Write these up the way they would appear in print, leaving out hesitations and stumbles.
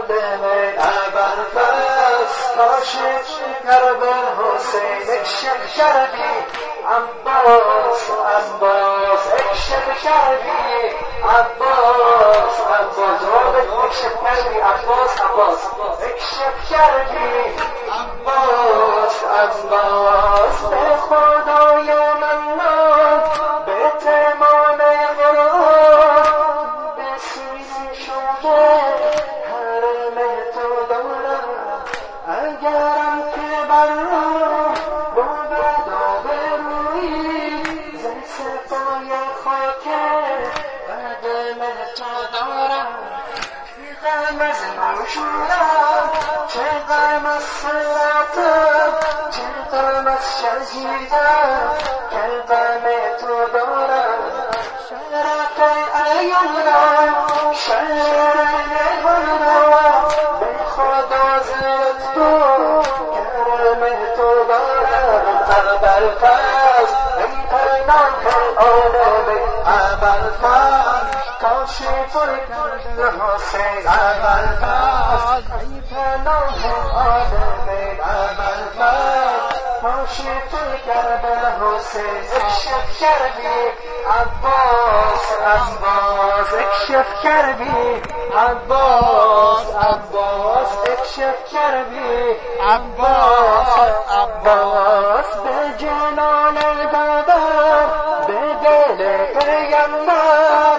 آدم ابوالفضل کاشف کربل حسین اکشف کردی عباس عباس اکشف کردی عباس عباس رابط اکشف کردی عباس عباس اکشف کردی عباس عباس به خدای منان به تمام قرآن به سینه شده حرم تو دارم اگرم که بر غم از نوشورم چه غم از صلاتم چه غم از شهیدم که غم تو دارم شرف ایونم شهر نهان را به خدا زد تو کرم تو دارم ابوالفضل ای پناه عالم ابوالفضل کاشف کربل حسین ابوالفضل ای پناه عالم ابوالفضل کاشف کربل حسین اکشف کردی عباس عباس اکشف کردی عباس عباس اکشف کردی عباس عباس به جلال دادم به دل پیغمبر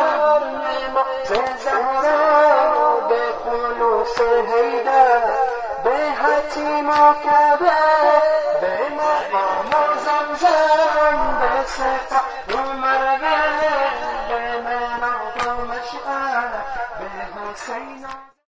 زهرا به خلوص حیدر به حتیم و کعبه به مقام و زمزم به صفا و مربع به مناط و مشعر به حسین